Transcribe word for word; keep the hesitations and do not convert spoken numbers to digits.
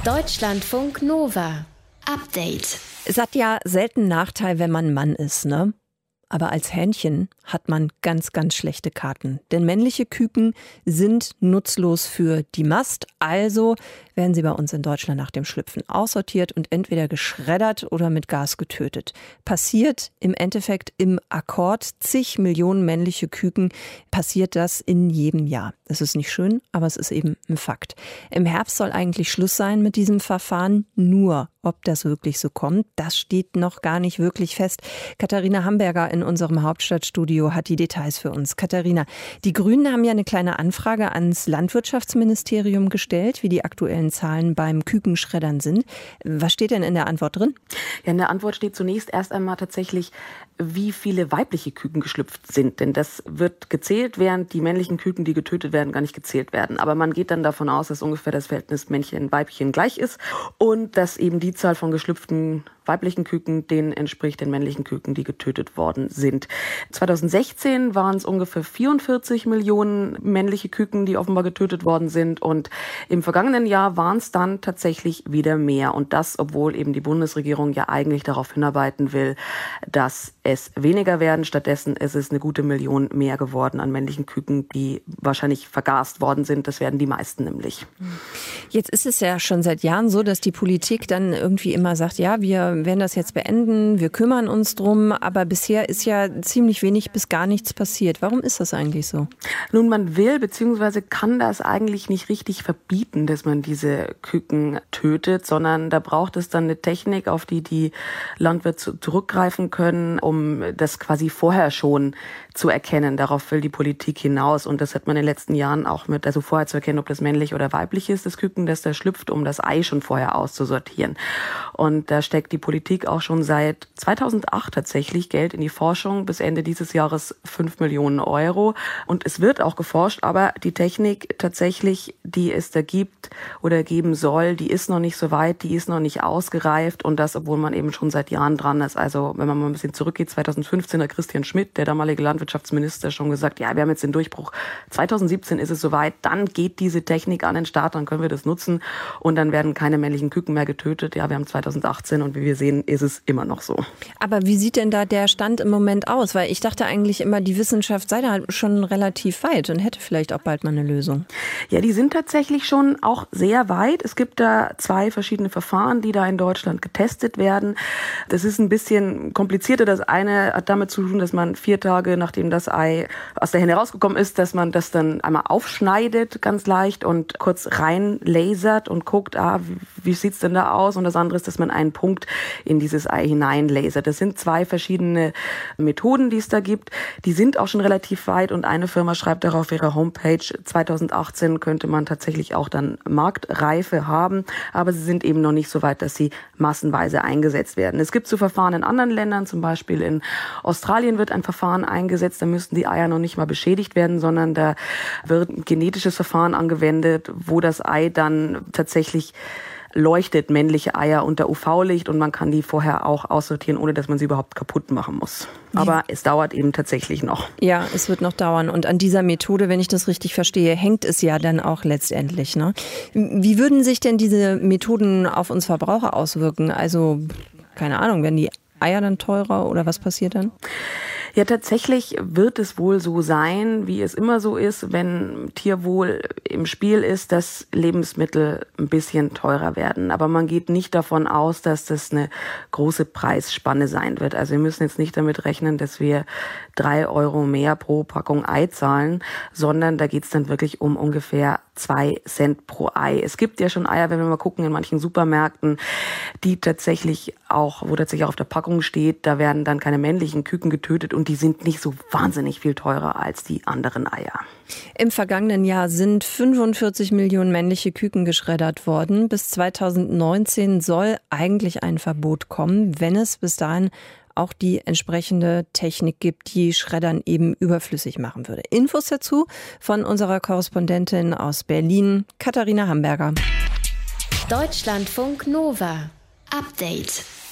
Deutschlandfunk Nova. Update. Es hat ja selten Nachteil, wenn man Mann ist, ne? Aber als Hähnchen hat man ganz, ganz schlechte Karten. Denn männliche Küken sind nutzlos für die Mast. Also werden sie bei uns in Deutschland nach dem Schlüpfen aussortiert und entweder geschreddert oder mit Gas getötet. Passiert im Endeffekt im Akkord zig Millionen männliche Küken, passiert das in jedem Jahr. Das ist nicht schön, aber es ist eben ein Fakt. Im Herbst soll eigentlich Schluss sein mit diesem Verfahren. Nur, ob das wirklich so kommt, das steht noch gar nicht wirklich fest. Katharina Hamberger in unserem Hauptstadtstudio hat die Details für uns. Katharina, die Grünen haben ja eine kleine Anfrage ans Landwirtschaftsministerium gestellt, wie die aktuellen Zahlen beim Kükenschreddern sind. Was steht denn in der Antwort drin? Ja, in der Antwort steht zunächst erst einmal tatsächlich, wie viele weibliche Küken geschlüpft sind. Denn das wird gezählt, während die männlichen Küken, die getötet werden, gar nicht gezählt werden. Aber man geht dann davon aus, dass ungefähr das Verhältnis Männchen-Weibchen gleich ist und dass eben die Zahl von geschlüpften weiblichen Küken denen entspricht den männlichen Küken, die getötet worden sind. zweitausendsechzehn waren es ungefähr vierundvierzig Millionen männliche Küken, die offenbar getötet worden sind. Und im vergangenen Jahr waren es dann tatsächlich wieder mehr. Und das, obwohl eben die Bundesregierung ja eigentlich darauf hinarbeiten will, dass es weniger werden. Stattdessen ist es eine gute Million mehr geworden an männlichen Küken, die wahrscheinlich vergast worden sind. Das werden die meisten nämlich. Jetzt ist es ja schon seit Jahren so, dass die Politik dann irgendwie immer sagt, ja, wir werden das jetzt beenden, wir kümmern uns drum. Aber bisher ist ja ziemlich wenig bis gar nichts passiert. Warum ist das eigentlich so? Nun, man will bzw. kann das eigentlich nicht richtig verbieten, dass man diese Küken tötet, sondern da braucht es dann eine Technik, auf die die Landwirte zurückgreifen können, um das quasi vorher schon zu erkennen. Darauf will die Politik hinaus. Und das hat man in den letzten Jahren auch mit, also vorher zu erkennen, ob das männlich oder weiblich ist, das Küken, das da schlüpft, um das Ei schon vorher auszusortieren. Und da steckt die Politik auch schon seit zweitausendacht tatsächlich Geld in die Forschung. Bis Ende dieses Jahres fünf Millionen Euro. Und es wird auch geforscht, aber die Technik tatsächlich, die es da gibt oder geben soll, die ist noch nicht so weit, die ist noch nicht ausgereift. Und das, obwohl man eben schon seit Jahren dran ist. Also wenn man mal ein bisschen zurückgeht, zweitausendfünfzehn hat Christian Schmidt, der damalige Landwirtschaftsminister, schon gesagt, ja, wir haben jetzt den Durchbruch. zweitausendsiebzehn ist es soweit, dann geht diese Technik an den Start, dann können wir das nutzen und dann werden keine männlichen Küken mehr getötet. Ja, wir haben zweitausendachtzehn und wie wir sehen, ist es immer noch so. Aber wie sieht denn da der Stand im Moment aus? Weil ich dachte eigentlich immer, die Wissenschaft sei da schon relativ weit und hätte vielleicht auch bald mal eine Lösung. Ja, die sind tatsächlich schon auch sehr weit. Es gibt da zwei verschiedene Verfahren, die da in Deutschland getestet werden. Das ist ein bisschen komplizierter. Das eine hat damit zu tun, dass man vier Tage, nachdem das Ei aus der Henne rausgekommen ist, dass man das dann einmal aufschneidet, ganz leicht, und kurz rein lasert und guckt, ah, wie, wie sieht's denn da aus? Und das andere ist, dass man einen Punkt in dieses Ei hinein lasert. Das sind zwei verschiedene Methoden, die es da gibt. Die sind auch schon relativ weit und eine Firma schreibt darauf auf ihrer Homepage, zweitausendachtzehn könnte man tatsächlich auch dann Marktreife haben, aber sie sind eben noch nicht so weit, dass sie massenweise eingesetzt werden. Es gibt so Verfahren in anderen Ländern, zum Beispiel in Australien wird ein Verfahren eingesetzt, da müssten die Eier noch nicht mal beschädigt werden, sondern da wird ein genetisches Verfahren angewendet, wo das Ei dann tatsächlich leuchtet, männliche Eier unter U V-Licht, und man kann die vorher auch aussortieren, ohne dass man sie überhaupt kaputt machen muss. Aber es dauert eben tatsächlich noch. Ja, es wird noch dauern. Und an dieser Methode, wenn ich das richtig verstehe, hängt es ja dann auch letztendlich, ne? Wie würden sich denn diese Methoden auf uns Verbraucher auswirken? Also, keine Ahnung, werden die Eier dann teurer oder was passiert dann? Ja, tatsächlich wird es wohl so sein, wie es immer so ist, wenn Tierwohl im Spiel ist, dass Lebensmittel ein bisschen teurer werden. Aber man geht nicht davon aus, dass das eine große Preisspanne sein wird. Also wir müssen jetzt nicht damit rechnen, dass wir drei Euro mehr pro Packung Ei zahlen, sondern da geht es dann wirklich um ungefähr zwei Cent pro Ei. Es gibt ja schon Eier, wenn wir mal gucken, in manchen Supermärkten, die tatsächlich auch, wo tatsächlich auch auf der Packung steht, da werden dann keine männlichen Küken getötet und die sind nicht so wahnsinnig viel teurer als die anderen Eier. Im vergangenen Jahr sind fünfundvierzig Millionen männliche Küken geschreddert worden. Bis zweitausendneunzehn soll eigentlich ein Verbot kommen, wenn es bis dahin auch die entsprechende Technik gibt, die Schreddern eben überflüssig machen würde. Infos dazu von unserer Korrespondentin aus Berlin, Katharina Hamberger. Deutschlandfunk Nova. Update.